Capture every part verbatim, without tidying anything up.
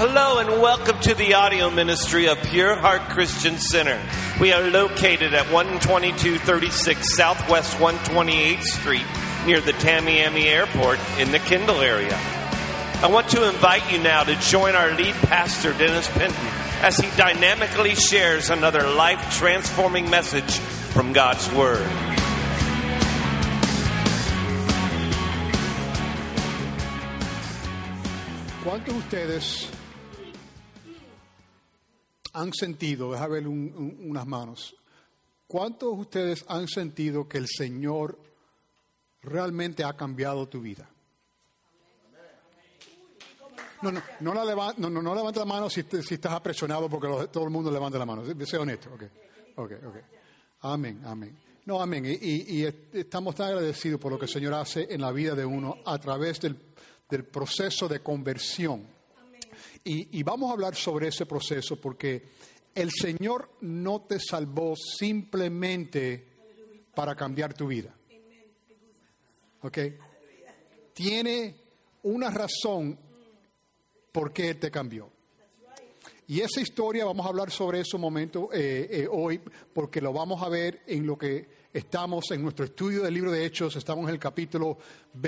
Hello and welcome to the audio ministry of Pure Heart Christian Center. We are located at one twenty-two thirty-six Southwest one twenty-eighth Street near the Tamiami Airport in the Kendall area. I want to invite you now to join our lead pastor, Dennis Penton, as he dynamically shares another life-transforming message from God's Word. ¿Cuántos de ustedes han sentido, deja ver un, un, unas manos, cuántos de ustedes han sentido que el Señor realmente ha cambiado tu vida? No, no, no, la leva, no, no, no levante la mano si, te, si estás apresionado porque lo, todo el mundo levanta la mano. Sé honesto. Okay. Okay, okay. Amén, amén. No, amén. Y, y, y estamos tan agradecidos por lo que el Señor hace en la vida de uno a través del, del proceso de conversión. Y, y vamos a hablar sobre ese proceso porque el Señor no te salvó simplemente para cambiar tu vida. ¿Ok? Tiene una razón por qué Él te cambió. Y esa historia, vamos a hablar sobre eso un momento eh, eh, hoy, porque lo vamos a ver en lo que estamos, en nuestro estudio del libro de Hechos, estamos en el capítulo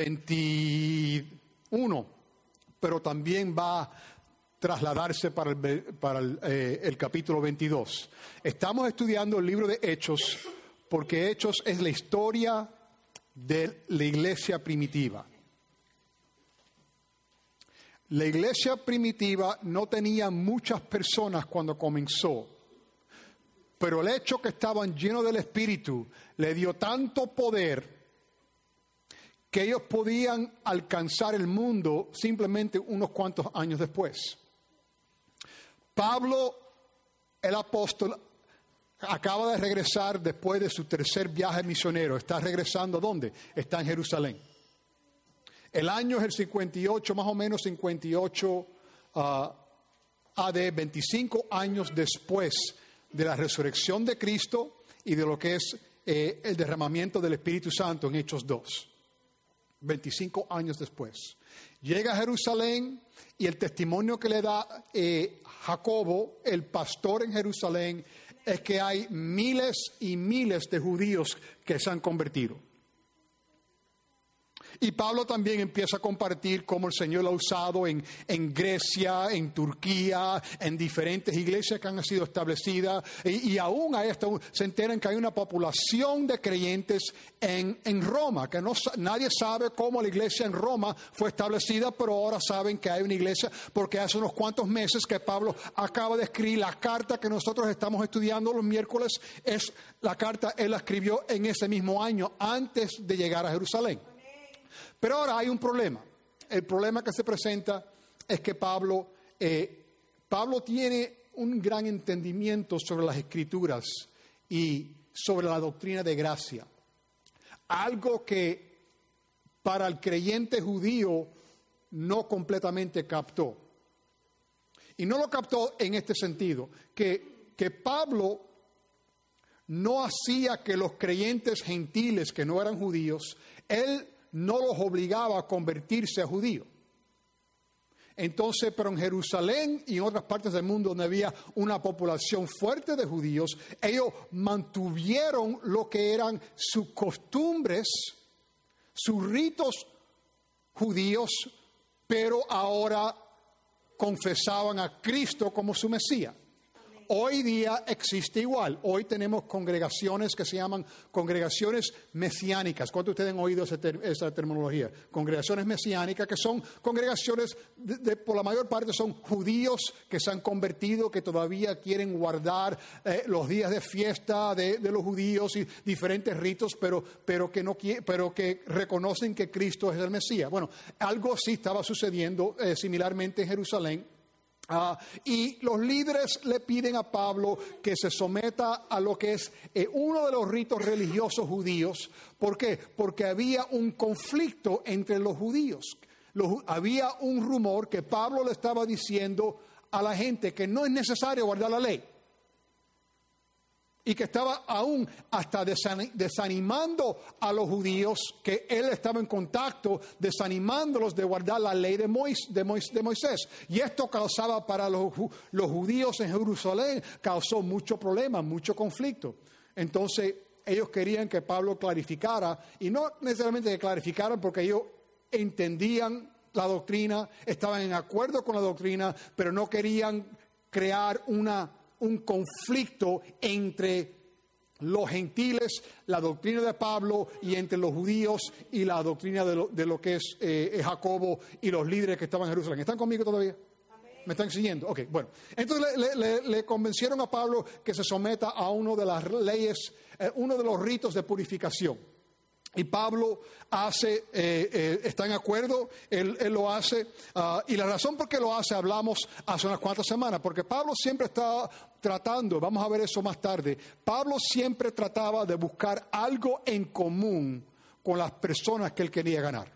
veintiuno, pero también va a trasladarse para el, para el, eh, el capítulo veintidós. Estamos estudiando el libro de Hechos porque Hechos es la historia de la iglesia primitiva. La iglesia primitiva no tenía muchas personas cuando comenzó, pero el hecho que estaban llenos del Espíritu le dio tanto poder que ellos podían alcanzar el mundo simplemente unos cuantos años después. Pablo, el apóstol, acaba de regresar después de su tercer viaje misionero. ¿Está regresando dónde? Está en Jerusalén. El año es el cincuenta y ocho, más o menos cincuenta y ocho uh, A D, veinticinco años después de la resurrección de Cristo y de lo que es eh, el derramamiento del Espíritu Santo en Hechos dos. veinticinco años después. Llega a Jerusalén y el testimonio que le da eh, Jacobo, el pastor en Jerusalén, es que hay miles y miles de judíos que se han convertido. Y Pablo también empieza a compartir cómo el Señor lo ha usado en, en Grecia, en Turquía, en diferentes iglesias que han sido establecidas. Y, y aún a esto se enteran que hay una población de creyentes en, en Roma, que no, nadie sabe cómo la iglesia en Roma fue establecida, pero ahora saben que hay una iglesia porque hace unos cuantos meses que Pablo acaba de escribir la carta que nosotros estamos estudiando los miércoles. Es la carta, él la escribió en ese mismo año, antes de llegar a Jerusalén. Pero ahora hay un problema. El problema que se presenta es que Pablo, eh, Pablo tiene un gran entendimiento sobre las Escrituras y sobre la doctrina de gracia. Algo que para el creyente judío no completamente captó. Y no lo captó en este sentido, que, que Pablo no hacía que los creyentes gentiles que no eran judíos, él no los obligaba a convertirse a judíos. Entonces, pero en Jerusalén y en otras partes del mundo donde había una población fuerte de judíos, ellos mantuvieron lo que eran sus costumbres, sus ritos judíos, pero ahora confesaban a Cristo como su Mesías. Hoy día existe igual. Hoy tenemos congregaciones que se llaman congregaciones mesiánicas. ¿Cuántos de ustedes han oído esa, ter- esa terminología? Congregaciones mesiánicas, que son congregaciones, de, de, por la mayor parte son judíos que se han convertido, que todavía quieren guardar eh, los días de fiesta de, de los judíos y diferentes ritos, pero, pero, que no, pero que reconocen que Cristo es el Mesías. Bueno, algo así estaba sucediendo eh, similarmente en Jerusalén. Uh, y los líderes le piden a Pablo que se someta a lo que es eh, uno de los ritos religiosos judíos. ¿Por qué? Porque había un conflicto entre los judíos. Los, había un rumor que Pablo le estaba diciendo a la gente que no es necesario guardar la ley. y que estaba aún hasta desanimando a los judíos, que él estaba en contacto, desanimándolos de guardar la ley de, Mois, de, Mois, de Moisés. Y esto causaba para los, los judíos en Jerusalén, causó mucho problema, mucho conflicto. Entonces ellos querían que Pablo clarificara, y no necesariamente que clarificaran porque ellos entendían la doctrina, estaban en acuerdo con la doctrina, pero no querían crear una un conflicto entre los gentiles, la doctrina de Pablo, y entre los judíos y la doctrina de lo, de lo que es eh, Jacobo y los líderes que estaban en Jerusalén. ¿Están conmigo todavía? Amén. ¿Me están siguiendo? Ok, bueno. Entonces le, le, le convencieron a Pablo que se someta a uno de las leyes, eh, uno de los ritos de purificación. Y Pablo hace, eh, eh, está en acuerdo, él, él lo hace, uh, y la razón por qué lo hace hablamos hace unas cuantas semanas, porque Pablo siempre está tratando, vamos a ver eso más tarde, Pablo siempre trataba de buscar algo en común con las personas que él quería ganar.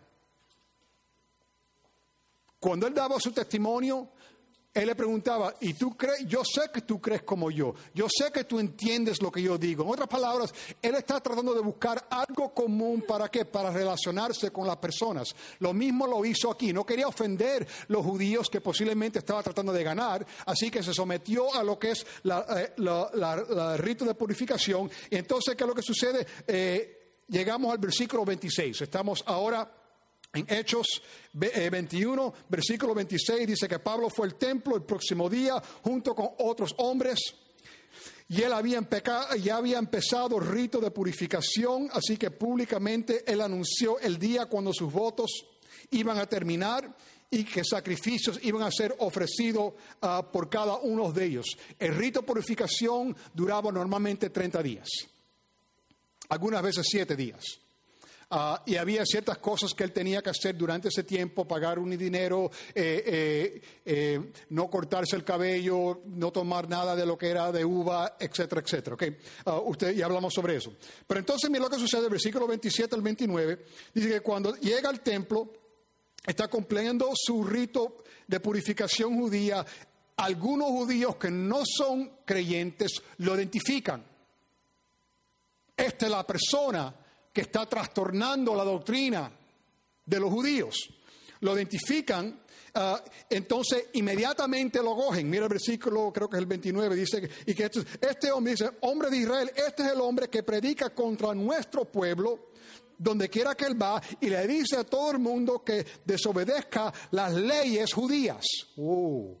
Cuando él daba su testimonio, él le preguntaba, ¿y tú crees? Yo sé que tú crees como yo. Yo sé que tú entiendes lo que yo digo. En otras palabras, él está tratando de buscar algo común. ¿Para qué? Para relacionarse con las personas. Lo mismo lo hizo aquí. No quería ofender a los judíos que posiblemente estaba tratando de ganar. Así que se sometió a lo que es la, eh, la, la, la rito de purificación. Y entonces, ¿qué es lo que sucede? Eh, llegamos al versículo veintiséis. Estamos ahora en Hechos veintiuno, versículo veintiséis, dice que Pablo fue al templo el próximo día junto con otros hombres, y él había, empeca- ya había empezado el rito de purificación, así que públicamente él anunció el día cuando sus votos iban a terminar y que sacrificios iban a ser ofrecidos uh, por cada uno de ellos. El rito de purificación duraba normalmente treinta días, algunas veces siete días. Uh, y había ciertas cosas que él tenía que hacer durante ese tiempo, pagar un dinero, eh, eh, eh, no cortarse el cabello, no tomar nada de lo que era de uva, etcétera, etcétera. Okay. Uh, usted, ya hablamos sobre eso. Pero entonces mira lo que sucede, versículo veintisiete al veintinueve, dice que cuando llega al templo, está cumpliendo su rito de purificación judía, algunos judíos que no son creyentes lo identifican. Esta es la persona que está trastornando la doctrina de los judíos. Lo identifican, uh, entonces inmediatamente lo cogen. Mira el versículo, creo que es el veintinueve, dice, y que este, este hombre dice, hombre de Israel, este es el hombre que predica contra nuestro pueblo, donde quiera que él va, y le dice a todo el mundo que desobedezca las leyes judías. Uh.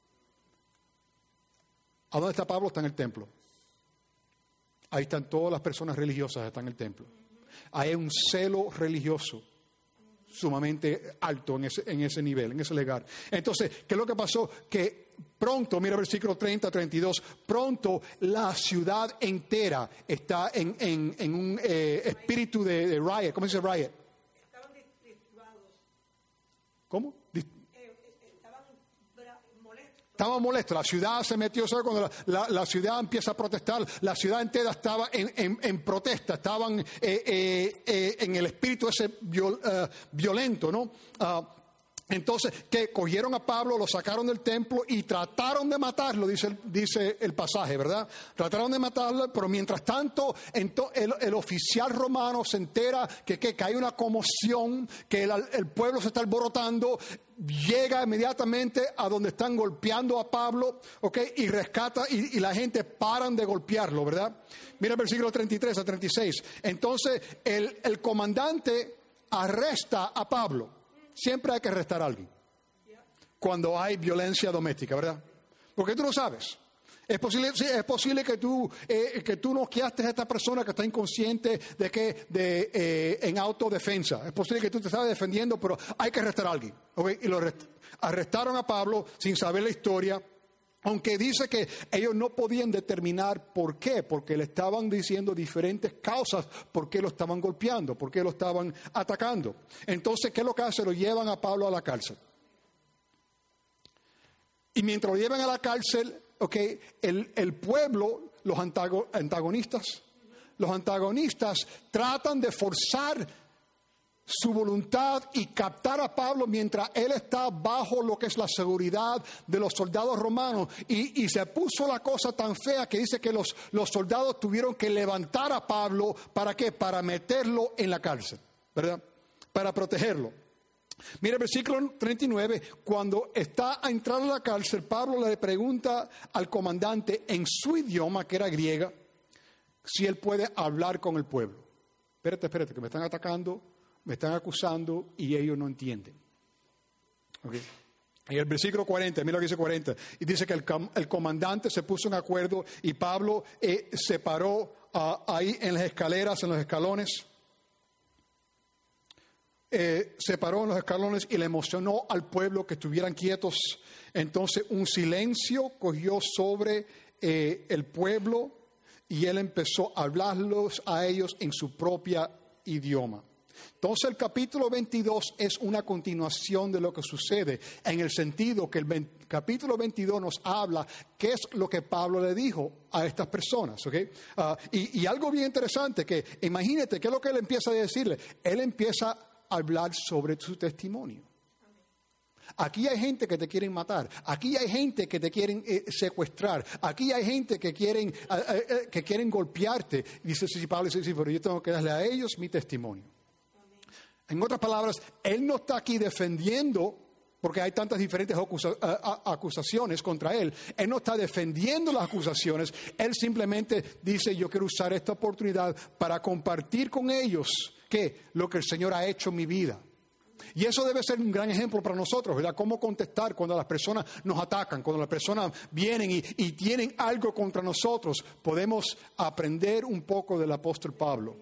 ¿A dónde está Pablo? Está en el templo. Ahí están todas las personas religiosas, están en el templo. Hay un celo religioso sumamente alto en ese, en ese nivel, en ese lugar. Entonces, ¿qué es lo que pasó? Que pronto, mira el versículo treinta, treinta y dos, pronto la ciudad entera está en, en, en un eh, espíritu de, de riot. ¿Cómo se dice riot? Estaban disturbados. ¿Cómo? Estaban molestos, la ciudad se metió, ¿sabes? Cuando la, la, la ciudad empieza a protestar, la ciudad entera estaba en, en, en protesta, estaban eh, eh, eh, en el espíritu ese viol, uh, violento, ¿no? Uh, entonces, que cogieron a Pablo, lo sacaron del templo y trataron de matarlo, dice el, dice el pasaje, ¿verdad? Trataron de matarlo, pero mientras tanto, ento, el, el oficial romano se entera que, que, que hay una conmoción, que el, el pueblo se está alborotando, llega inmediatamente a donde están golpeando a Pablo, ¿ok? Y rescata, y, y la gente paran de golpearlo, ¿verdad? Mira el versículo treinta y tres a treinta y seis. Entonces, el, el comandante arresta a Pablo. Siempre hay que arrestar a alguien cuando hay violencia doméstica, ¿verdad? Porque tú no sabes. Es posible, sí, es posible que tú eh, que tú noqueaste a esta persona que está inconsciente de que de eh, en autodefensa. Es posible que tú te estabas defendiendo, pero hay que arrestar a alguien. ¿Okay? Y lo arrest- arrestaron a Pablo sin saber la historia. Aunque dice que ellos no podían determinar por qué, porque le estaban diciendo diferentes causas por qué lo estaban golpeando, por qué lo estaban atacando. Entonces, ¿qué es lo que hace? Lo llevan a Pablo a la cárcel. Y mientras lo llevan a la cárcel, okay, el, el pueblo, los antagonistas, los antagonistas tratan de forzar su voluntad y captar a Pablo mientras él está bajo lo que es la seguridad de los soldados romanos. Y, y se puso la cosa tan fea que dice que los, los soldados tuvieron que levantar a Pablo. ¿Para qué? Para meterlo en la cárcel, ¿verdad? Para protegerlo. Mira el versículo treinta y nueve, cuando está a entrar a la cárcel, Pablo le pregunta al comandante en su idioma, que era griega, si él puede hablar con el pueblo. Espérate, espérate, que me están atacando, me están acusando y ellos no entienden. Okay. En el versículo cuarenta, mira lo que dice cuarenta, y dice que el, el comandante se puso en acuerdo y Pablo eh, se paró uh, ahí en las escaleras, en los escalones. Eh, se paró en los escalones y le emocionó al pueblo que estuvieran quietos. Entonces un silencio cogió sobre eh, el pueblo y él empezó a hablarlos a ellos en su propia idioma. Entonces el capítulo veintidós es una continuación de lo que sucede, en el sentido que el veinte, capítulo veintidós nos habla qué es lo que Pablo le dijo a estas personas, ¿ok? Uh, y, y algo bien interesante, que imagínate qué es lo que él empieza a decirle. Él empieza a hablar sobre su testimonio. Aquí hay gente que te quieren matar, aquí hay gente que te quieren eh, secuestrar, aquí hay gente que quieren, eh, eh, que quieren golpearte. Dice sí, Pablo dice, sí, pero yo tengo que darle a ellos mi testimonio. En otras palabras, él no está aquí defendiendo, porque hay tantas diferentes acusa, a, a, acusaciones contra él. Él no está defendiendo las acusaciones. Él simplemente dice, yo quiero usar esta oportunidad para compartir con ellos que lo que el Señor ha hecho en mi vida. Y eso debe ser un gran ejemplo para nosotros, ¿verdad? Cómo contestar cuando las personas nos atacan, cuando las personas vienen y, y tienen algo contra nosotros. Podemos aprender un poco del apóstol Pablo,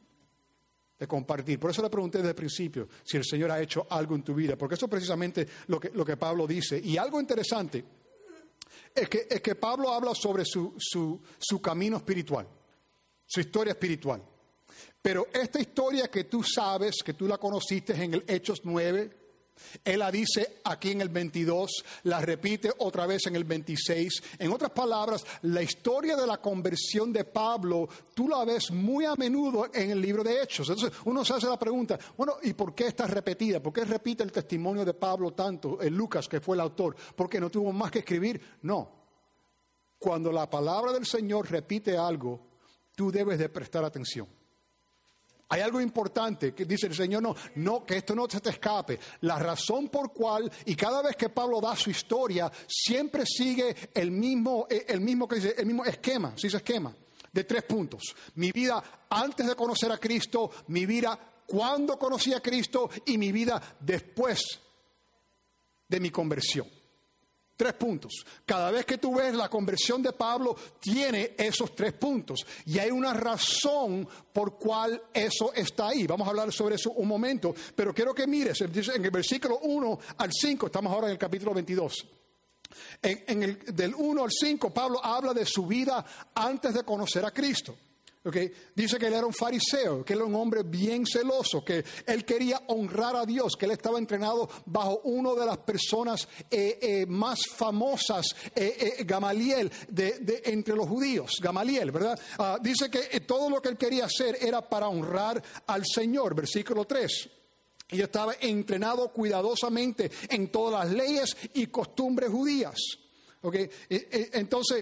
de compartir. Por eso le pregunté desde el principio si el Señor ha hecho algo en tu vida, porque eso es precisamente lo que, lo que Pablo dice. Y algo interesante es que, es que Pablo habla sobre su, su, su camino espiritual, su historia espiritual. Pero esta historia que tú sabes, que tú la conociste en el Hechos nueve, él la dice aquí en el veintidós, la repite otra vez en el veintiséis. En otras palabras, la historia de la conversión de Pablo, tú la ves muy a menudo en el libro de Hechos. Entonces uno se hace la pregunta, bueno, ¿y por qué está repetida? ¿Por qué repite el testimonio de Pablo tanto? El Lucas, que fue el autor, ¿porque no tuvo más que escribir? No. Cuando la palabra del Señor repite algo, tú debes de prestar atención. Hay algo importante que dice el Señor, no, no, que esto no se te escape. La razón por cual, y cada vez que Pablo da su historia, siempre sigue el mismo, el mismo, que dice, el mismo esquema, ¿sí dice esquema? De tres puntos. Mi vida antes de conocer a Cristo, mi vida cuando conocí a Cristo y mi vida después de mi conversión. Tres puntos. Cada vez que tú ves la conversión de Pablo, tiene esos tres puntos. Y hay una razón por cual eso está ahí. Vamos a hablar sobre eso un momento. Pero quiero que mires, en el versículo uno al cinco, estamos ahora en el capítulo veintidós. En, en el, del uno al cinco, Pablo habla de su vida antes de conocer a Cristo. Okay. Dice que él era un fariseo, que él era un hombre bien celoso, que él quería honrar a Dios, que él estaba entrenado bajo una de las personas eh, eh, más famosas, eh, eh, Gamaliel, de, de, entre los judíos, Gamaliel, ¿verdad? Uh, dice que eh, todo lo que él quería hacer era para honrar al Señor, versículo tres. Y estaba entrenado cuidadosamente en todas las leyes y costumbres judías. Okay. Eh, eh, entonces,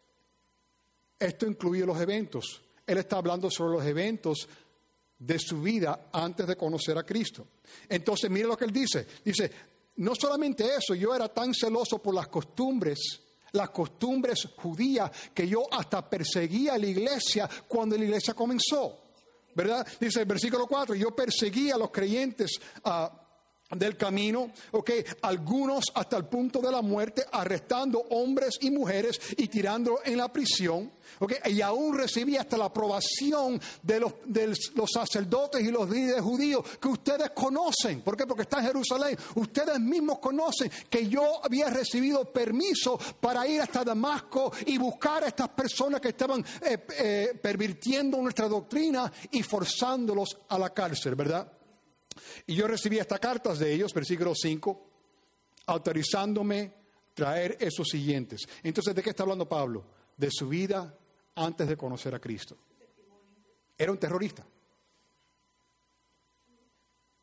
esto incluye los eventos. Él está hablando sobre los eventos de su vida antes de conocer a Cristo. Entonces, mire lo que él dice. Dice, no solamente eso, yo era tan celoso por las costumbres, las costumbres judías, que yo hasta perseguía a la iglesia cuando la iglesia comenzó. ¿Verdad? Dice el versículo cuatro, yo perseguía a los creyentes uh, del camino, ok, algunos hasta el punto de la muerte, arrestando hombres y mujeres y tirando en la prisión, ok, y aún recibí hasta la aprobación de los, de los sacerdotes y los líderes judíos que ustedes conocen. ¿Por qué? Porque está en Jerusalén. Ustedes mismos conocen que yo había recibido permiso para ir hasta Damasco y buscar a estas personas que estaban eh, eh, pervirtiendo nuestra doctrina y forzándolos a la cárcel, ¿verdad? Y yo recibí estas cartas de ellos, versículo cinco, autorizándome traer esos siguientes. Entonces, ¿de qué está hablando Pablo? De su vida antes de conocer a Cristo. Era un terrorista.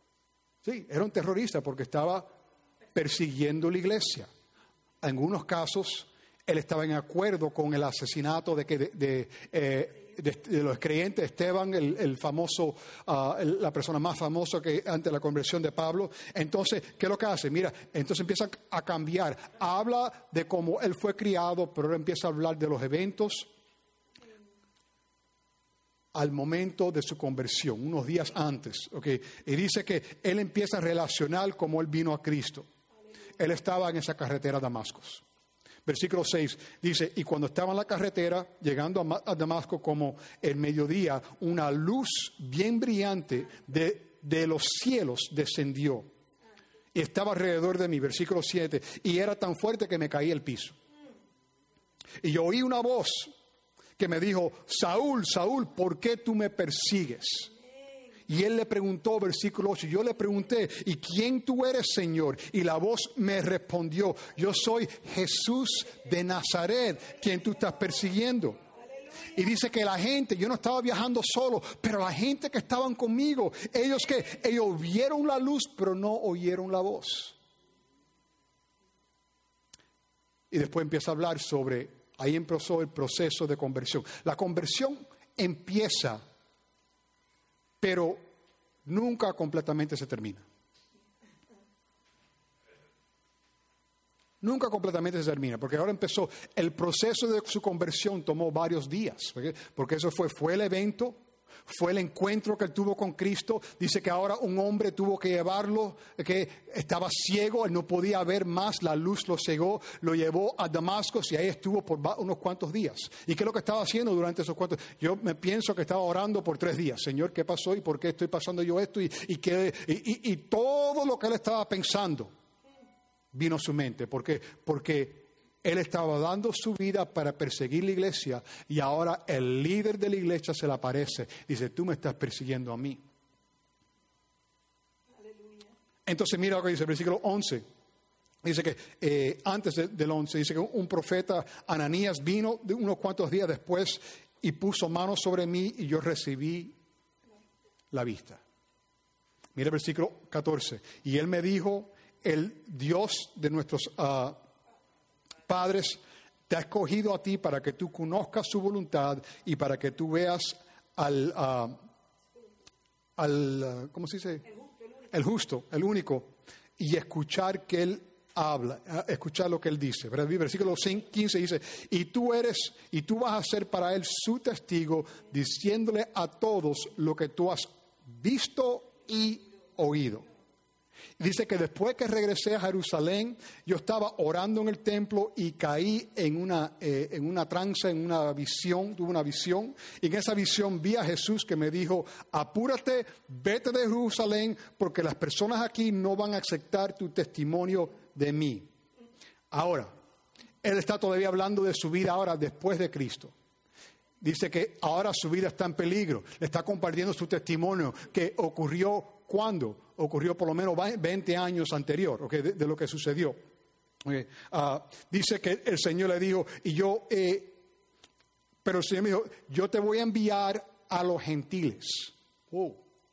Sí, era un terrorista porque estaba persiguiendo la iglesia. En algunos casos, él estaba en acuerdo con el asesinato de, que de, de, eh, de, de los creyentes. Esteban, el, el famoso, uh, el, la persona más famosa que ante la conversión de Pablo. Entonces, ¿qué es lo que hace? Mira, entonces empieza a cambiar. Habla de cómo él fue criado, pero ahora empieza a hablar de los eventos al momento de su conversión, unos días antes. ¿Okay? Y dice que él empieza a relacionar cómo él vino a Cristo. Él estaba en esa carretera a Damasco. Versículo seis dice, y cuando estaba en la carretera, llegando a, a Damasco como el mediodía, una luz bien brillante de, de los cielos descendió. Y estaba alrededor de mí, versículo siete, y era tan fuerte que me caí al piso. Y yo oí una voz que me dijo, Saúl, Saúl, ¿por qué tú me persigues? Y él le preguntó, versículo ocho, yo le pregunté, ¿y quién tú eres, Señor? Y la voz me respondió, yo soy Jesús de Nazaret, quien tú estás persiguiendo. Y dice que la gente, yo no estaba viajando solo, pero la gente que estaban conmigo, ellos que, ellos vieron la luz, pero no oyeron la voz. Y después empieza a hablar sobre, ahí empezó el proceso de conversión. La conversión empieza, pero nunca completamente se termina. Nunca completamente se termina, porque ahora empezó, el proceso de su conversión tomó varios días, porque, porque eso fue, fue el evento, fue el encuentro que él tuvo con Cristo. Dice que ahora un hombre tuvo que llevarlo, que estaba ciego, él no podía ver más, la luz lo cegó, lo llevó a Damasco y ahí estuvo por unos cuantos días. ¿Y qué es lo que estaba haciendo durante esos cuantos? Yo me pienso que estaba orando por tres días. Señor, ¿qué pasó y por qué estoy pasando yo esto? Y, y, que, y, y, y todo lo que él estaba pensando vino a su mente. ¿Por qué? Porque él estaba dando su vida para perseguir la iglesia y ahora el líder de la iglesia se le aparece. Dice, tú me estás persiguiendo a mí. Aleluya. Entonces mira lo que dice el versículo once. Dice que eh, antes de, del once, dice que un profeta, Ananías, vino de unos cuantos días después y puso manos sobre mí y yo recibí la vista. Mira el versículo catorce. Y él me dijo, el Dios de nuestros uh, padres te ha escogido a ti para que tú conozcas su voluntad y para que tú veas al, uh, al uh, ¿cómo se dice? El justo, el único, y escuchar que él habla, uh, escuchar lo que él dice. Versículo quince dice, y tú eres, y tú vas a ser para él su testigo, diciéndole a todos lo que tú has visto y oído. Dice que después que regresé a Jerusalén, yo estaba orando en el templo y caí en una, eh, en una trance, en una visión, tuve una visión. Y en esa visión vi a Jesús que me dijo, apúrate, vete de Jerusalén, porque las personas aquí no van a aceptar tu testimonio de mí. Ahora, él está todavía hablando de su vida ahora después de Cristo. Dice que ahora su vida está en peligro. Le está compartiendo su testimonio que ocurrió cuando ocurrió por lo menos veinte años anterior, okay, de, de lo que sucedió. Okay. Uh, dice que el Señor le dijo, y yo, eh, pero el Señor me dijo, yo te voy a enviar a los gentiles. Oh.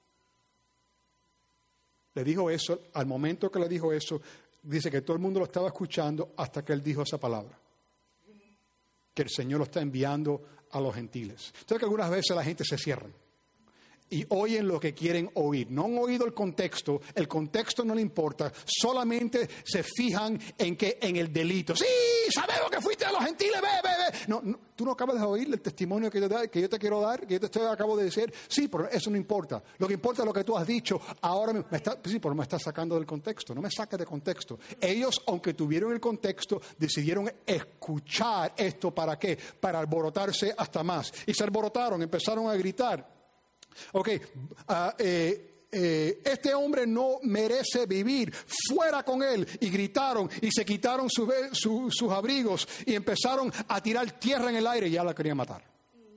Le dijo eso, al momento que le dijo eso, dice que todo el mundo lo estaba escuchando hasta que él dijo esa palabra. Que el Señor lo está enviando a los gentiles. Entonces que algunas veces la gente se cierra y oyen lo que quieren oír. No han oído el contexto, el contexto no le importa, solamente se fijan en que en el delito. Sí, sabemos que fuiste a los gentiles, ve, ve, ve. No, no, tú no acabas de oír el testimonio que yo, que yo te quiero dar, que yo te estoy, acabo de decir. Sí, pero eso no importa. Lo que importa es lo que tú has dicho. Ahora me, me está, sí, pero me estás sacando del contexto. No me saques de contexto. Ellos, aunque tuvieron el contexto, decidieron escuchar esto. ¿Para qué? Para alborotarse hasta más. Y se alborotaron, empezaron a gritar. Ok, uh, eh, eh, este hombre no merece vivir, fuera con él. Y gritaron y se quitaron su, su, sus abrigos y empezaron a tirar tierra en el aire y ya la querían matar.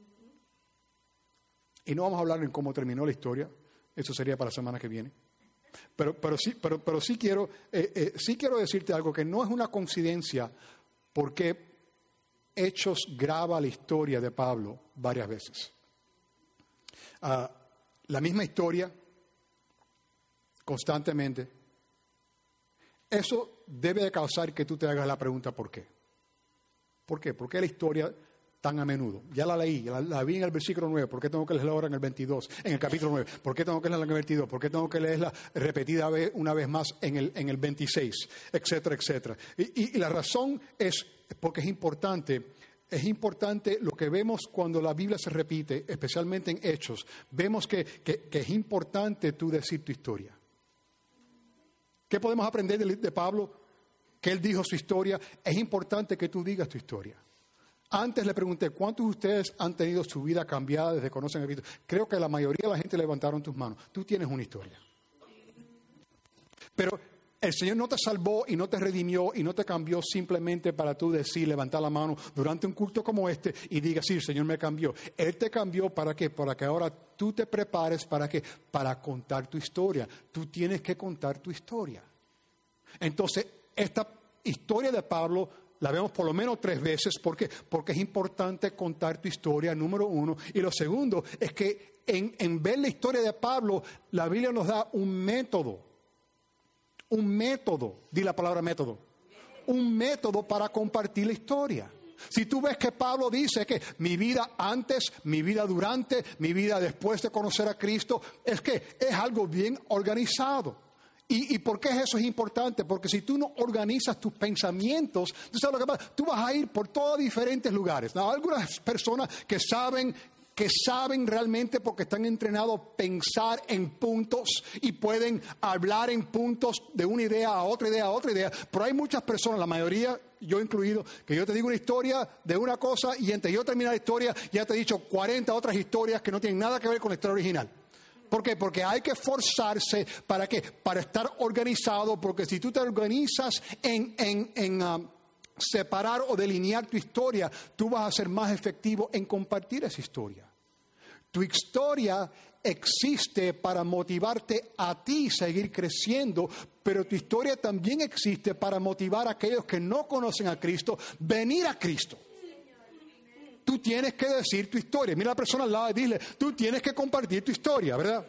Y no vamos a hablar en cómo terminó la historia, eso sería para la semana que viene. Pero, pero, sí, pero, pero sí, quiero, eh, eh, sí quiero decirte algo que no es una coincidencia, porque Hechos graba la historia de Pablo varias veces. Uh, la misma historia constantemente, eso debe de causar que tú te hagas la pregunta ¿por qué? ¿Por qué? ¿Por qué la historia tan a menudo? Ya la leí, la, la vi en el versículo nueve, ¿por qué tengo que leerla ahora en el veintidós, en el capítulo nueve? ¿Por qué tengo que leerla en el veintidós? ¿Por qué tengo que leerla repetida vez, una vez más en el, en el veintiséis? Etcétera, etcétera. Y, y, y la razón es porque es importante, es importante lo que vemos cuando la Biblia se repite, especialmente en Hechos, vemos que, que, que es importante tú decir tu historia. ¿Qué podemos aprender de, de Pablo? Que él dijo su historia. Es importante que tú digas tu historia. Antes le pregunté, ¿cuántos de ustedes han tenido su vida cambiada desde que conocen a Cristo? Creo que la mayoría de la gente levantaron tus manos. Tú tienes una historia. Pero el Señor no te salvó y no te redimió y no te cambió simplemente para tú decir, levantar la mano durante un culto como este y diga, sí, el Señor me cambió. Él te cambió ¿para qué? Para que ahora tú te prepares ¿para qué? Para contar tu historia. Tú tienes que contar tu historia. Entonces, esta historia de Pablo la vemos por lo menos tres veces. ¿Por qué? Porque es importante contar tu historia, número uno. Y lo segundo es que en, en ver la historia de Pablo, la Biblia nos da un método. Un método, di la palabra método. Un método para compartir la historia. Si tú ves que Pablo dice que mi vida antes, mi vida durante, mi vida después de conocer a Cristo, es que es algo bien organizado. ¿Y, ¿Y por qué eso es importante? Porque si tú no organizas tus pensamientos, tú sabes lo que pasa, tú vas a ir por todos diferentes lugares. ¿No? Algunas personas que saben, que saben realmente porque están entrenados a pensar en puntos y pueden hablar en puntos de una idea a otra idea a otra idea. Pero hay muchas personas, la mayoría, yo incluido, que yo te digo una historia de una cosa y entre yo terminar la historia ya te he dicho cuarenta otras historias que no tienen nada que ver con la historia original. ¿Por qué? Porque hay que esforzarse para qué, para estar organizado, porque si tú te organizas en, en, en um, separar o delinear tu historia, tú vas a ser más efectivo en compartir esa historia. Tu historia existe para motivarte a ti seguir creciendo, pero tu historia también existe para motivar a aquellos que no conocen a Cristo, venir a Cristo. Tú tienes que decir tu historia. Mira a la persona al lado y dile, tú tienes que compartir tu historia, ¿verdad?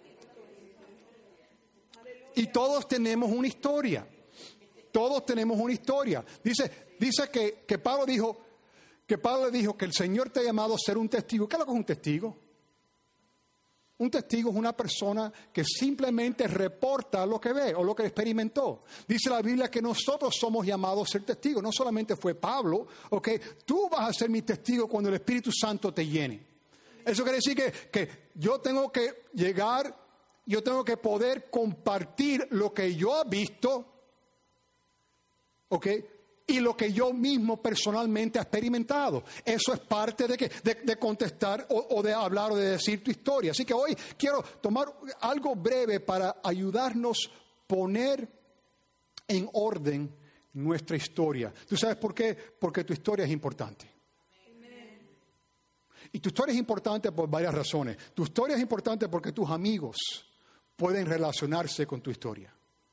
Y todos tenemos una historia. Todos tenemos una historia. Dice, dice que, que Pablo dijo, que Pablo dijo que el Señor te ha llamado a ser un testigo. ¿Qué es lo que es un testigo? Un testigo es una persona que simplemente reporta lo que ve o lo que experimentó. Dice la Biblia que nosotros somos llamados a ser testigos. No solamente fue Pablo, ¿ok? Tú vas a ser mi testigo cuando el Espíritu Santo te llene. Eso quiere decir que, que yo tengo que llegar, yo tengo que poder compartir lo que yo he visto, ¿ok? Y lo que yo mismo personalmente he experimentado. Eso es parte de, que, de, de contestar o, o de hablar o de decir tu historia. Así que hoy quiero tomar algo breve para ayudarnos a poner en orden nuestra historia. ¿Tú sabes por qué? Porque tu historia es importante. Amen. Y tu historia es importante por varias razones. Tu historia es importante porque tus amigos pueden relacionarse con tu historia.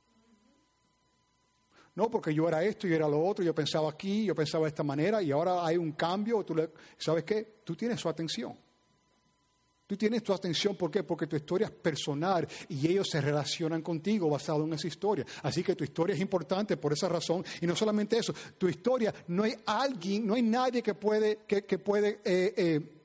No, porque yo era esto, yo era lo otro, yo pensaba aquí, yo pensaba de esta manera y ahora hay un cambio. Tú le, ¿sabes qué? Tú tienes su atención. Tú tienes tu atención, ¿por qué? Porque tu historia es personal y ellos se relacionan contigo basado en esa historia. Así que tu historia es importante por esa razón. Y no solamente eso, tu historia, no hay alguien, no hay nadie que puede, que, que puede eh, eh,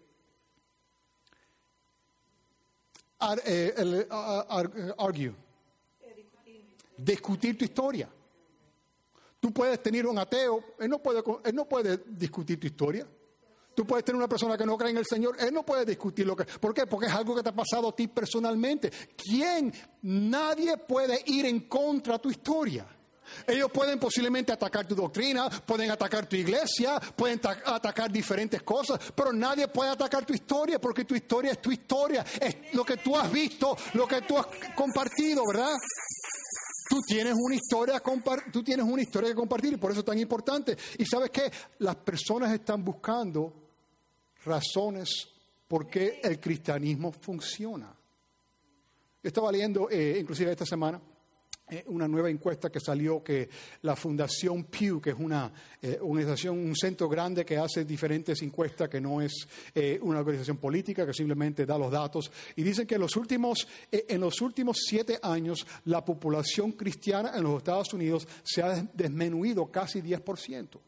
ar, eh, el, ar, ar, argue, discutir tu historia. Tú puedes tener un ateo, él no puede, él no puede discutir tu historia. Tú puedes tener una persona que no cree en el Señor, él no puede discutir lo que... ¿Por qué? Porque es algo que te ha pasado a ti personalmente. ¿Quién? Nadie puede ir en contra de tu historia. Ellos pueden posiblemente atacar tu doctrina, pueden atacar tu iglesia, pueden ta- atacar diferentes cosas, pero nadie puede atacar tu historia porque tu historia es tu historia. Es lo que tú has visto, lo que tú has compartido, ¿verdad? Tú tienes una historia, tú tienes una historia que compartir y por eso es tan importante. Y ¿sabes qué? Las personas están buscando razones por qué el cristianismo funciona. Yo estaba leyendo, eh, inclusive esta semana, eh, una nueva encuesta que salió que la Fundación Pew, que es una eh, organización, un centro grande que hace diferentes encuestas, que no es eh, una organización política, que simplemente da los datos, y dicen que en los últimos, eh, en los últimos siete años la población cristiana en los Estados Unidos se ha disminuido casi diez por ciento.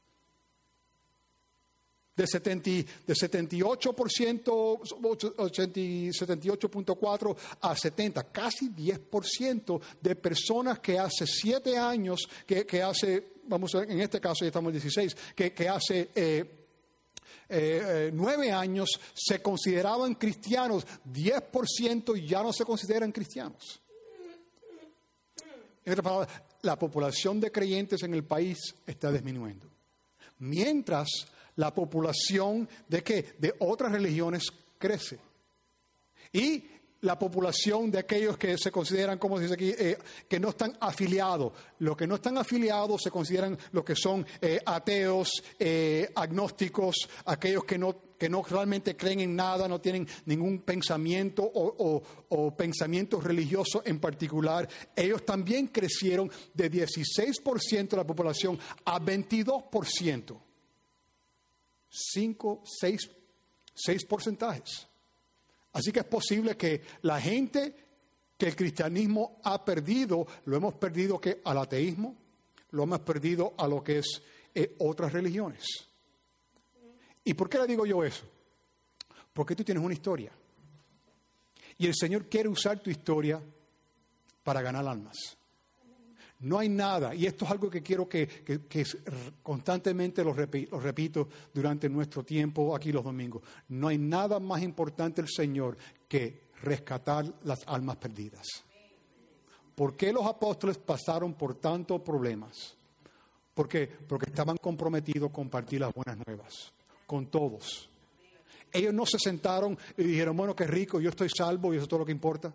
De, setenta, de setenta y ocho por ciento, setenta y ocho punto cuatro a setenta, casi diez por ciento de personas que hace siete años, que, que hace, vamos a ver, en este caso ya estamos en dieciséis, que, que hace eh, eh, nueve años se consideraban cristianos, diez por ciento ya no se consideran cristianos. En otras palabras, la población de creyentes en el país está disminuyendo. Mientras la población de qué? De otras religiones crece. Y la población de aquellos que se consideran, como se dice aquí, eh, que no están afiliados. Los que no están afiliados se consideran los que son eh, ateos, eh, agnósticos, aquellos que no, que no realmente creen en nada, no tienen ningún pensamiento o, o, o pensamiento religioso en particular. Ellos también crecieron de dieciséis por ciento de la población a veintidós por ciento. Cinco, seis, seis porcentajes. Así que es posible que la gente que el cristianismo ha perdido, lo hemos perdido que al ateísmo, lo hemos perdido a lo que es eh, otras religiones. ¿Y por qué le digo yo eso? Porque tú tienes una historia. Y el Señor quiere usar tu historia para ganar almas. No hay nada, y esto es algo que quiero que, que, que constantemente lo repito, lo repito durante nuestro tiempo aquí los domingos. No hay nada más importante el Señor que rescatar las almas perdidas. ¿Por qué los apóstoles pasaron por tantos problemas? ¿Por qué? Porque estaban comprometidos a compartir las buenas nuevas con todos. Ellos no se sentaron y dijeron, bueno, qué rico, yo estoy salvo y eso es todo lo que importa.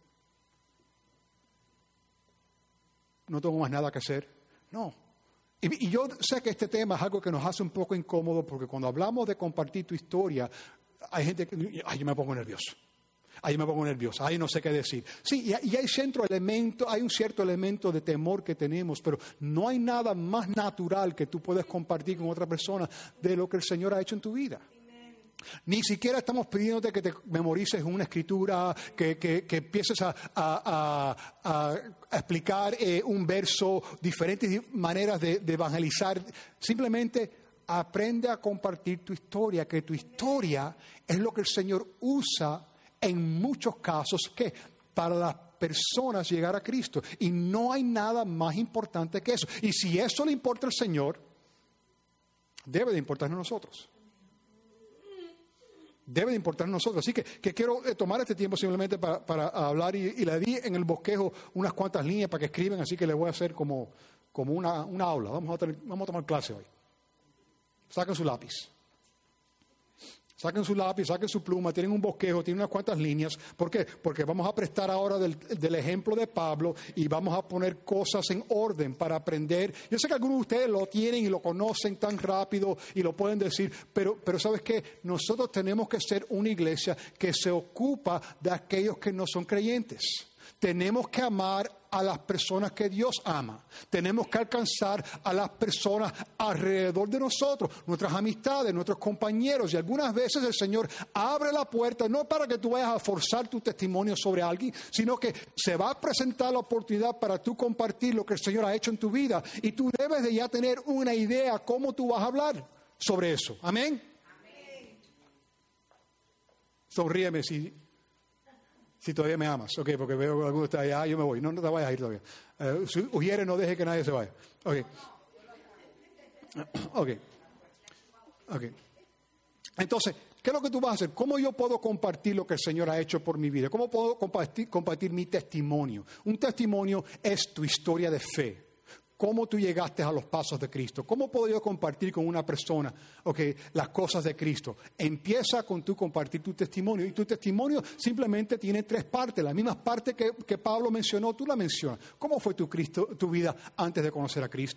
No tengo más nada que hacer. No. Y, y yo sé que este tema es algo que nos hace un poco incómodo porque cuando hablamos de compartir tu historia, hay gente que, ay, yo me pongo nervioso. Ay, me pongo nervioso. Ay, no sé qué decir. Sí, y, y hay cierto elemento, hay un cierto elemento de temor que tenemos, pero no hay nada más natural que tú puedes compartir con otra persona de lo que el Señor ha hecho en tu vida. Ni siquiera estamos pidiéndote que te memorices una escritura, que, que, que empieces a, a, a, a explicar eh, un verso, diferentes maneras de, de evangelizar. Simplemente aprende a compartir tu historia, que tu historia es lo que el Señor usa en muchos casos que para las personas llegar a Cristo. Y no hay nada más importante que eso. Y si eso le importa al Señor, debe de importarnos a nosotros. Debe de importarnos a nosotros. Así que, que quiero tomar este tiempo simplemente para, para hablar y, y le di en el bosquejo unas cuantas líneas para que escriban, así que le voy a hacer como, como una, una aula. Vamos a, tener, vamos a tomar clase hoy. Saquen su lápiz. Saquen su lápiz, saquen su pluma, tienen un bosquejo, tienen unas cuantas líneas. ¿Por qué? Porque vamos a prestar ahora del, del ejemplo de Pablo y vamos a poner cosas en orden para aprender. Yo sé que algunos de ustedes lo tienen y lo conocen tan rápido y lo pueden decir, pero, pero ¿sabes qué? Nosotros tenemos que ser una iglesia que se ocupa de aquellos que no son creyentes. Tenemos que amar a las personas que Dios ama. Tenemos que alcanzar a las personas alrededor de nosotros, nuestras amistades, nuestros compañeros. Y algunas veces el Señor abre la puerta, no para que tú vayas a forzar tu testimonio sobre alguien, sino que se va a presentar la oportunidad para tú compartir lo que el Señor ha hecho en tu vida. Y tú debes de ya tener una idea cómo tú vas a hablar sobre eso. ¿Amén? Amén. Sonríeme si... Si todavía me amas, ok, porque veo que algunos están allá, ah, yo me voy. No, no te vayas a ir todavía. Uh, si huyeres, no deje que nadie se vaya. Ok. Ok. Ok. Entonces, ¿qué es lo que tú vas a hacer? ¿Cómo yo puedo compartir lo que el Señor ha hecho por mi vida? ¿Cómo puedo compartir, compartir mi testimonio? Un testimonio es tu historia de fe. ¿Cómo tú llegaste a los pasos de Cristo? ¿Cómo puedo yo compartir con una persona okay, las cosas de Cristo? Empieza con tú compartir tu testimonio. Y tu testimonio simplemente tiene tres partes. Las mismas partes que, que Pablo mencionó, tú la mencionas. ¿Cómo fue tu, Cristo, tu vida antes de conocer a Cristo?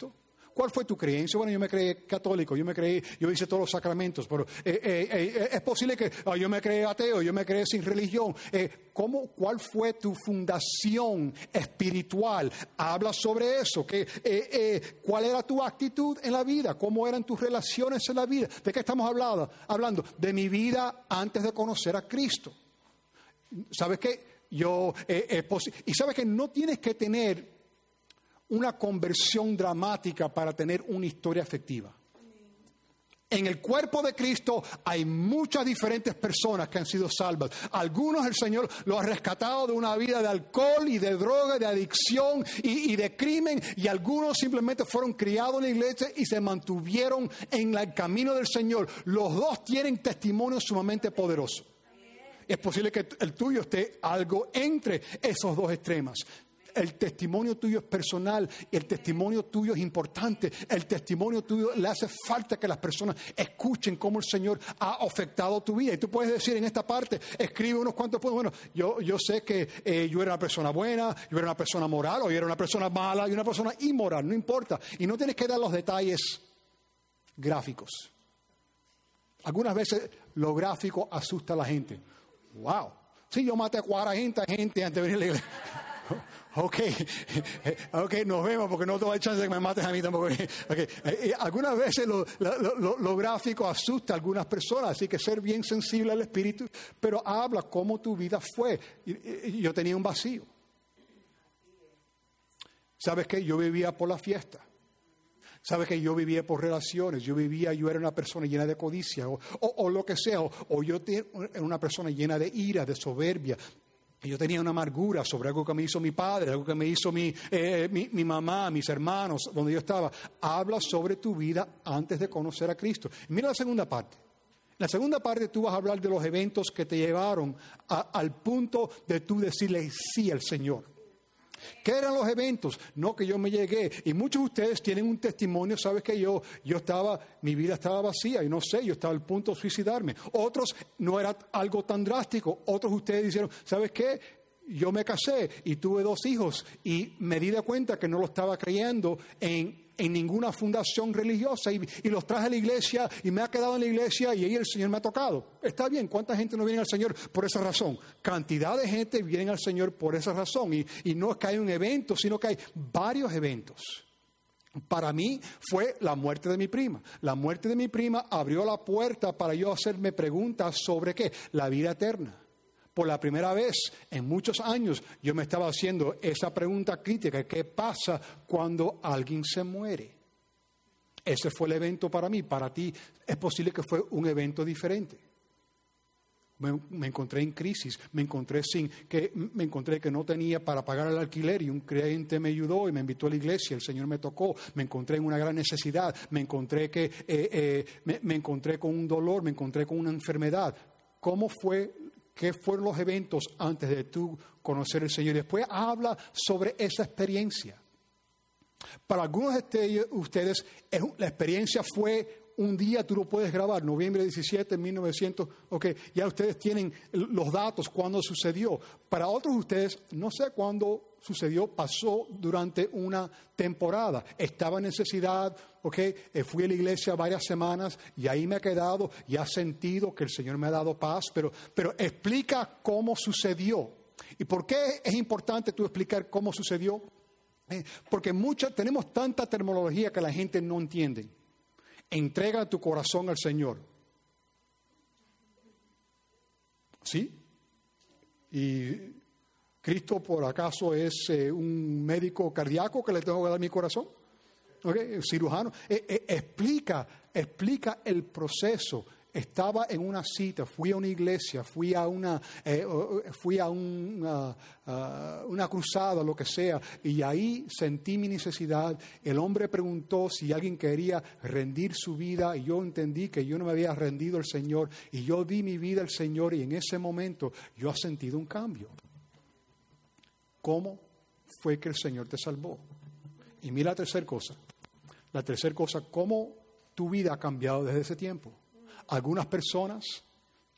¿Cuál fue tu creencia? Bueno, yo me creí católico, yo me creí, yo hice todos los sacramentos, pero eh, eh, eh, es posible que oh, yo me creí ateo, yo me creí sin religión. Eh, ¿cómo, ¿Cuál fue tu fundación espiritual? Habla sobre eso. Que, eh, eh, ¿Cuál era tu actitud en la vida? ¿Cómo eran tus relaciones en la vida? ¿De qué estamos hablando? Hablando de mi vida antes de conocer a Cristo. ¿Sabes qué? Yo, eh, eh, posi- y sabes que no tienes que tener una conversión dramática para tener una historia efectiva. En el cuerpo de Cristo hay muchas diferentes personas que han sido salvas. Algunos el Señor los ha rescatado de una vida de alcohol y de droga, de adicción y, y de crimen. Y algunos simplemente fueron criados en la iglesia y se mantuvieron en el camino del Señor. Los dos tienen testimonios sumamente poderosos. Es posible que el tuyo esté algo entre esos dos extremos. El testimonio tuyo es personal, el testimonio tuyo es importante, el testimonio tuyo le hace falta que las personas escuchen cómo el Señor ha afectado tu vida. Y tú puedes decir en esta parte, escribe unos cuantos puntos, bueno, yo, yo sé que eh, yo era una persona buena, yo era una persona moral, o yo era una persona mala y una persona inmoral, no importa. Y no tienes que dar los detalles gráficos. Algunas veces lo gráfico asusta a la gente. Wow, sí, yo maté a cuarenta gente antes de venir a la iglesia. Ok, ok, nos vemos porque no te doy chance de que me mates a mí tampoco. Okay. Eh, algunas veces lo, lo, lo, lo gráfico asusta a algunas personas, así que ser bien sensible al Espíritu, pero habla cómo tu vida fue. Yo tenía un vacío. ¿Sabes qué? Yo vivía por la fiesta. ¿Sabes que yo vivía por relaciones? Yo vivía, yo era una persona llena de codicia o, o, o lo que sea, o, o yo era una persona llena de ira, de soberbia. Yo tenía una amargura sobre algo que me hizo mi padre, algo que me hizo mi, eh, mi, mi mamá, mis hermanos, donde yo estaba. Habla sobre tu vida antes de conocer a Cristo. Mira la segunda parte. En la segunda parte tú vas a hablar de los eventos que te llevaron a, al punto de tú decirle sí al Señor. ¿Qué eran los eventos? No que yo me llegué. Y muchos de ustedes tienen un testimonio, sabes que yo, yo estaba, mi vida estaba vacía, y no sé, yo estaba al punto de suicidarme. Otros no era algo tan drástico. Otros de ustedes dijeron, ¿sabes qué? Yo me casé y tuve dos hijos y me di de cuenta que no lo estaba creyendo en, en ninguna fundación religiosa y, y los traje a la iglesia y me ha quedado en la iglesia y ahí el Señor me ha tocado. Está bien, ¿cuánta gente no viene al Señor por esa razón? Cantidad de gente viene al Señor por esa razón y, y no es que hay un evento, sino que hay varios eventos. Para mí fue la muerte de mi prima. La muerte de mi prima abrió la puerta para yo hacerme preguntas sobre ¿qué? La vida eterna. Por la primera vez en muchos años yo me estaba haciendo esa pregunta crítica, ¿qué pasa cuando alguien se muere? Ese fue el evento para mí. Para ti es posible que fue un evento diferente. Me, me encontré en crisis, me encontré sin que me encontré que no tenía para pagar el alquiler y un creyente me ayudó y me invitó a la iglesia, el Señor me tocó, me encontré en una gran necesidad, me encontré que eh, eh, me, me encontré con un dolor, me encontré con una enfermedad. ¿Cómo fue? ¿Qué fueron los eventos antes de tú conocer al Señor? Después habla sobre esa experiencia. Para algunos de ustedes, la experiencia fue un día, tú lo puedes grabar, noviembre diecisiete de mil novecientos, ok, ya ustedes tienen los datos, cuándo sucedió. Para otros de ustedes, no sé cuándo sucedió, pasó durante una temporada. Estaba en necesidad, ok, eh, fui a la iglesia varias semanas y ahí me he quedado y he sentido que el Señor me ha dado paz, pero, pero explica cómo sucedió. ¿Y por qué es importante tú explicar cómo sucedió? Eh, porque mucha, tenemos tanta terminología que la gente no entiende. Entrega tu corazón al Señor. ¿Sí? Y Cristo, por acaso, es eh, un médico cardíaco que le tengo que dar mi corazón. ¿Okay? Cirujano. Eh, eh, explica, explica el proceso. Estaba en una cita, fui a una iglesia, fui a una, eh, fui a una, uh, una cruzada, lo que sea, y ahí sentí mi necesidad. El hombre preguntó si alguien quería rendir su vida, y yo entendí que yo no me había rendido al Señor, y yo di mi vida al Señor, y en ese momento yo he sentido un cambio. ¿Cómo fue que el Señor te salvó? Y mira la tercera cosa. La tercera cosa, ¿cómo tu vida ha cambiado desde ese tiempo? Algunas personas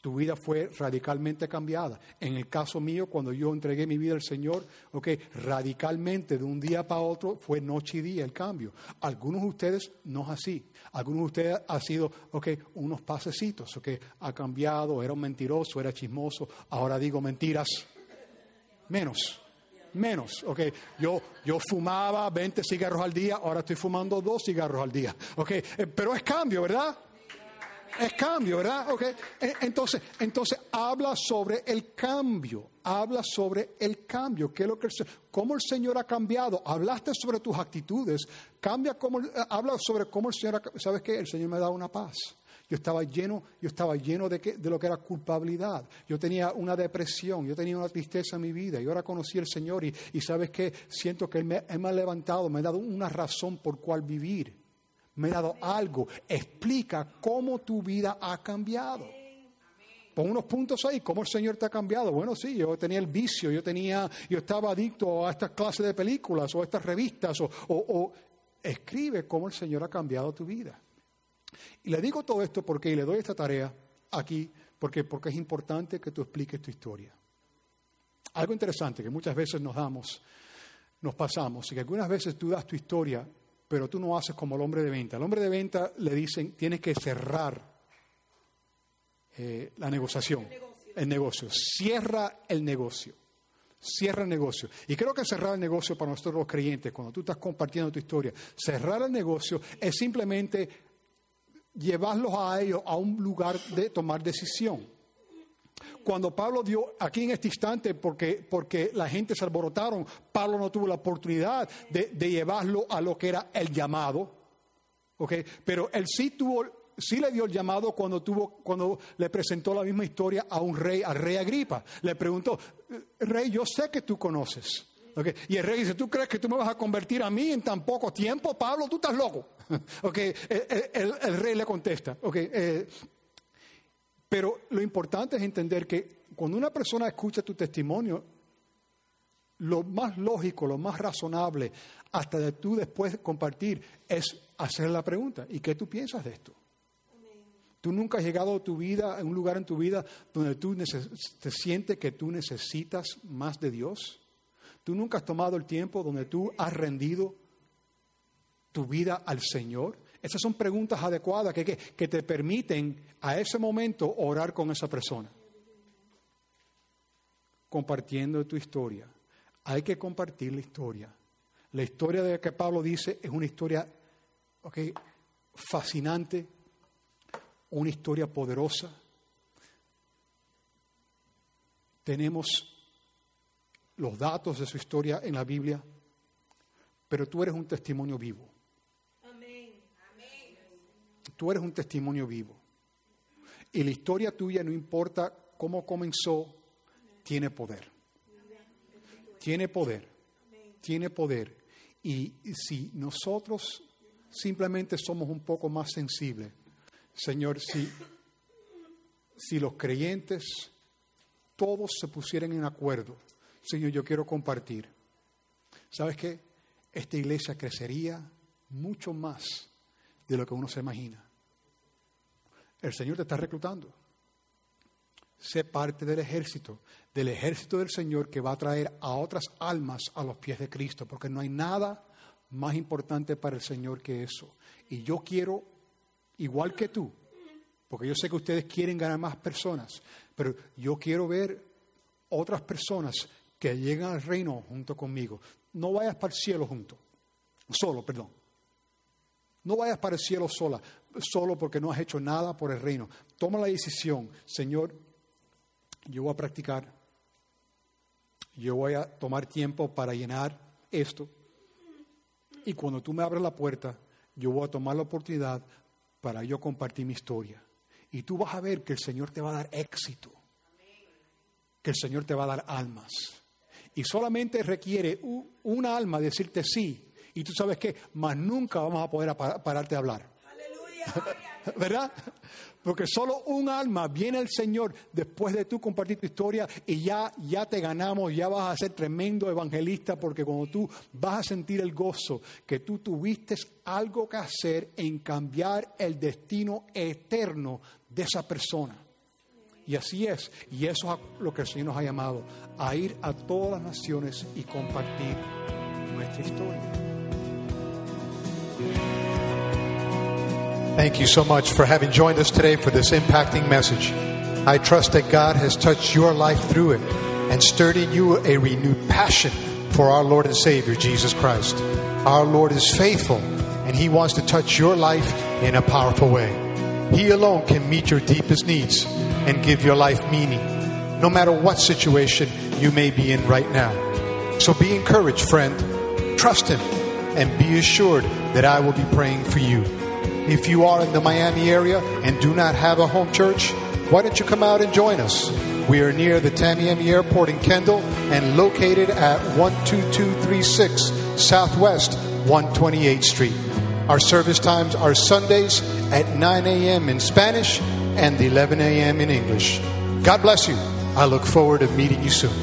Tu vida fue radicalmente cambiada. En el caso mío, cuando yo entregué mi vida al Señor, okay, radicalmente de un día para otro fue noche y día el cambio. Algunos de ustedes no es así. Algunos de ustedes han sido okay, unos pasecitos. Okay, ha cambiado, era un mentiroso, era chismoso. Ahora digo mentiras. Menos. Menos, ok. Yo, yo fumaba veinte cigarros al día, ahora estoy fumando dos cigarros al día. Ok, eh, pero es cambio, ¿verdad? Es cambio, ¿verdad? Okay. Entonces, entonces habla sobre el cambio, habla sobre el cambio, ¿qué es lo que el, cómo el Señor ha cambiado? Hablaste sobre tus actitudes, cambia cómo, habla sobre cómo el Señor, ha, ¿sabes qué? El Señor me da una paz. Yo estaba lleno, yo estaba lleno de, que, de lo que era culpabilidad. Yo tenía una depresión, yo tenía una tristeza en mi vida. Y ahora conocí al Señor y, y ¿sabes qué? Siento que Él me, Él me ha levantado, me ha dado una razón por cual vivir. Me ha dado algo. Explica cómo tu vida ha cambiado. Pon unos puntos ahí. ¿Cómo el Señor te ha cambiado? Bueno, sí, yo tenía el vicio. Yo tenía, yo estaba adicto a estas clases de películas o a estas revistas. O, o, o escribe cómo el Señor ha cambiado tu vida. Y le digo todo esto porque y le doy esta tarea aquí porque, porque es importante que tú expliques tu historia. Algo interesante que muchas veces nos damos, nos pasamos, y que algunas veces tú das tu historia, pero tú no haces como el hombre de venta. Al hombre de venta le dicen, tienes que cerrar eh, la negociación, el negocio. el negocio. Cierra el negocio. Cierra el negocio. Y creo que cerrar el negocio para nosotros los creyentes, cuando tú estás compartiendo tu historia, cerrar el negocio es simplemente llevarlos a ellos a un lugar de tomar decisión. Cuando Pablo dio aquí en este instante, porque, porque la gente se alborotaron, Pablo no tuvo la oportunidad de, de llevarlo a lo que era el llamado, ¿okay? Pero él sí tuvo, sí le dio el llamado cuando tuvo, cuando le presentó la misma historia a un rey, al rey Agripa. Le preguntó, rey, yo sé que tú conoces. Okay. Y el rey dice, ¿tú crees que tú me vas a convertir a mí en tan poco tiempo? Pablo, tú estás loco. Okay. El, el, el rey le contesta. Okay. Eh, pero lo importante es entender que cuando una persona escucha tu testimonio, lo más lógico, lo más razonable, hasta de tú después compartir, es hacer la pregunta, ¿y qué tú piensas de esto? Tú nunca has llegado a tu vida, a un lugar en tu vida donde tú neces- te sientes que tú necesitas más de Dios. Tú nunca has tomado el tiempo donde tú has rendido tu vida al Señor. Esas son preguntas adecuadas que, que, que te permiten a ese momento orar con esa persona. Compartiendo tu historia. Hay que compartir la historia. La historia de que Pablo dice es una historia okay, fascinante, una historia poderosa. Tenemos los datos de su historia en la Biblia, pero tú eres un testimonio vivo. Amén. Amén. Tú eres un testimonio vivo. Y la historia tuya, no importa cómo comenzó, tiene poder. Tiene poder. Tiene poder. Y si nosotros simplemente somos un poco más sensibles, Señor, si, si los creyentes todos se pusieran en acuerdo, Señor, yo quiero compartir. ¿Sabes qué? Esta iglesia crecería mucho más de lo que uno se imagina. El Señor te está reclutando. Sé parte del ejército, del ejército del Señor que va a traer a otras almas a los pies de Cristo, porque no hay nada más importante para el Señor que eso. Y yo quiero, igual que tú, porque yo sé que ustedes quieren ganar más personas, pero yo quiero ver otras personas que llegan al reino junto conmigo. No vayas para el cielo junto, solo, perdón. No vayas para el cielo sola, solo porque no has hecho nada por el reino. Toma la decisión, Señor, yo voy a practicar, yo voy a tomar tiempo para llenar esto. Y cuando tú me abres la puerta, yo voy a tomar la oportunidad para yo compartir mi historia. Y tú vas a ver que el Señor te va a dar éxito, que el Señor te va a dar almas. Y solamente requiere una alma decirte sí. Y tú sabes que más nunca vamos a poder pararte a hablar. Aleluya. ¿Verdad? Porque solo un alma viene al Señor después de tú compartir tu historia y ya, ya te ganamos, ya vas a ser tremendo evangelista, porque cuando tú vas a sentir el gozo que tú tuviste algo que hacer en cambiar el destino eterno de esa persona. Y así es. Y eso es a lo que el Señor nos ha llamado, a ir a todas las naciones y compartir nuestra historia. Thank you so much for having joined us today for this impacting message. I trust that God has touched your life through it and stirred in you a renewed passion for our Lord and Savior, Jesus Christ. Our Lord is faithful, and He wants to touch your life in a powerful way. He alone can meet your deepest needs and give your life meaning, no matter what situation you may be in right now. So be encouraged, friend. Trust Him and be assured that I will be praying for you. If you are in the Miami area and do not have a home church, why don't you come out and join us? We are near the Tamiami Airport in Kendall and located at one two two three six Southwest one hundred twenty-eighth Street. Our service times are Sundays at nine a.m. in Spanish and eleven a.m. in English. God bless you. I look forward to meeting you soon.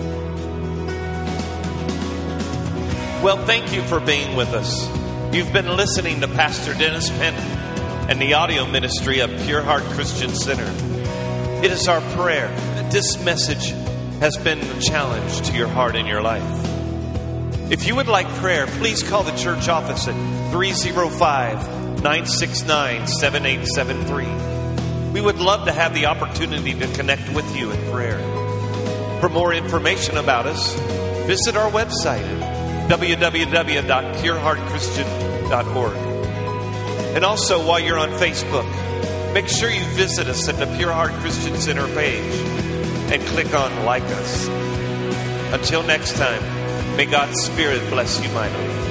Well, thank you for being with us. You've been listening to Pastor Dennis Penn and the audio ministry of Pure Heart Christian Center. It is our prayer that this message has been a challenge to your heart and your life. If you would like prayer, please call the church office at three oh five, nine six nine, seven eight seven three. We would love to have the opportunity to connect with you in prayer. For more information about us, visit our website at w w w dot pure heart christian dot org. And also, while you're on Facebook, make sure you visit us at the Pure Heart Christian Center page and click on Like Us. Until next time, may God's Spirit bless you mightily.